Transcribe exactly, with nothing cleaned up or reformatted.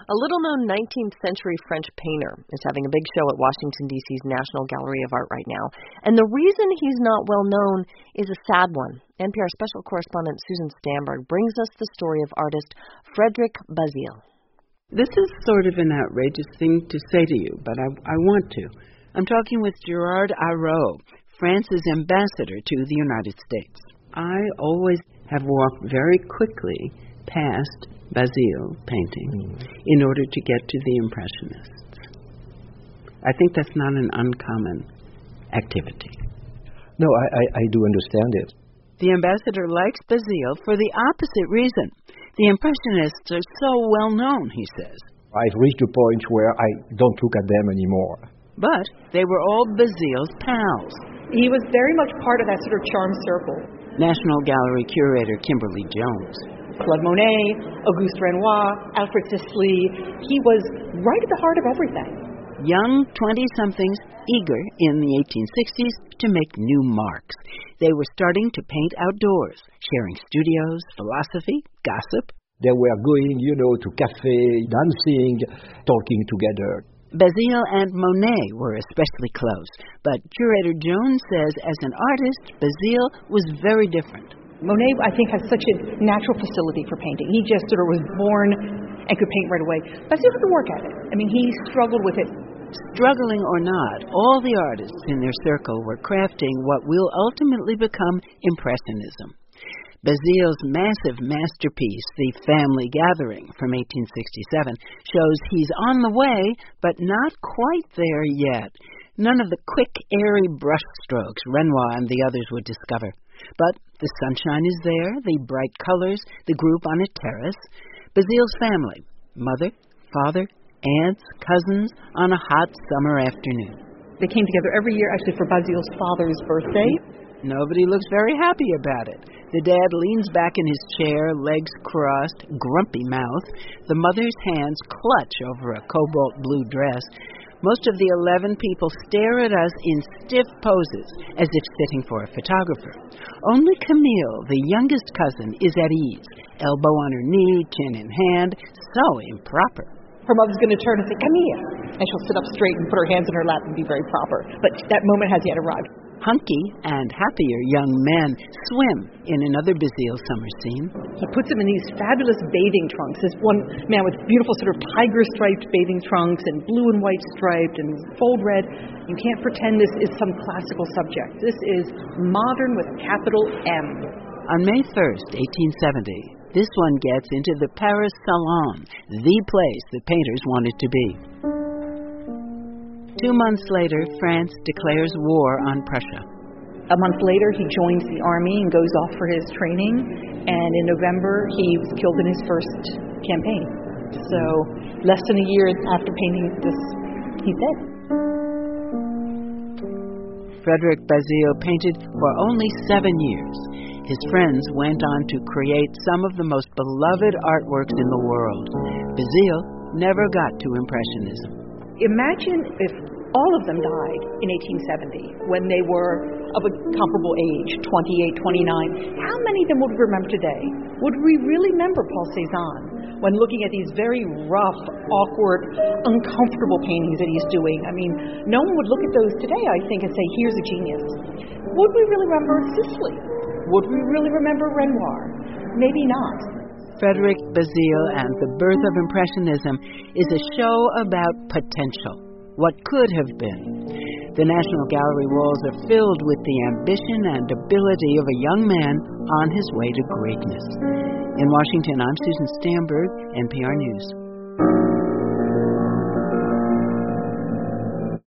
A little-known nineteenth century French painter is having a big show at Washington, D C's National Gallery of Art right now. And the reason he's not well known is a sad one. N P R special correspondent Susan Stamberg brings us the story of artist Frederic Bazille. This is sort of an outrageous thing to say to you, but I, I want to. I'm talking with Gerard Arrault, France's ambassador to the United States. I always have walked very quickly past Bazille painting in order to get to the Impressionists. I think that's not an uncommon activity. No, I, I, I do understand it. The ambassador likes Bazille for the opposite reason. The Impressionists are so well known, he says. I've reached a point where I don't look at them anymore. But they were all Bazille's pals. He was very much part of that sort of charm circle. National Gallery curator Kimberly Jones. Claude Monet, Auguste Renoir, Alfred Sisley. He was right at the heart of everything. Young twenty-somethings eager in the eighteen sixties to make new marks. They were starting to paint outdoors, sharing studios, philosophy, gossip. They were going, you know, to cafe, dancing, talking together. Bazille and Monet were especially close, but curator Jones says as an artist, Bazille was very different. Monet, I think, has such a natural facility for painting. He just sort of was born and could paint right away. Bazille had to work at it. I mean, he struggled with it. Struggling or not, all the artists in their circle were crafting what will ultimately become Impressionism. Bazille's massive masterpiece, The Family Gathering, from eighteen sixty-seven, shows he's on the way, but not quite there yet. None of the quick, airy brushstrokes Renoir and the others would discover. But the sunshine is there, the bright colors, the group on a terrace. Bazille's family, mother, father, aunts, cousins, on a hot summer afternoon. They came together every year, actually, for Bazille's father's birthday. Nobody looks very happy about it. The dad leans back in his chair, legs crossed, grumpy mouth. The mother's hands clutch over a cobalt blue dress. Most of the eleven people stare at us in stiff poses, as if sitting for a photographer. Only Camille, the youngest cousin, is at ease, elbow on her knee, chin in hand, so improper. Her mother's going to turn and say, "Come here," and she'll sit up straight and put her hands in her lap and be very proper. But that moment has yet arrived. Hunky and happier young men swim in another Bazille summer scene. He puts them in these fabulous bathing trunks. This one man with beautiful sort of tiger-striped bathing trunks and blue and white striped and fold red. You can't pretend this is some classical subject. This is modern with a capital M. On May first, eighteen seventy, this one gets into the Paris Salon, the place the painters wanted to be. Two months later, France declares war on Prussia. A month later, he joins the army and goes off for his training. And in November, he was killed in his first campaign. So less than a year after painting this, he's dead. Frederic Bazille painted for only seven years. His friends went on to create some of the most beloved artworks in the world. Bazille never got to Impressionism. Imagine if all of them died in eighteen seventy, when they were of a comparable age, twenty-eight, twenty-nine. How many of them would we remember today? Would we really remember Paul Cézanne when looking at these very rough, awkward, uncomfortable paintings that he's doing? I mean, no one would look at those today, I think, and say, here's a genius. Would we really remember Sisley? Would we really remember Renoir? Maybe not. Frederic Bazille and the Birth of Impressionism is a show about potential, what could have been. The National Gallery walls are filled with the ambition and ability of a young man on his way to greatness. In Washington, I'm Susan Stamberg, N P R News.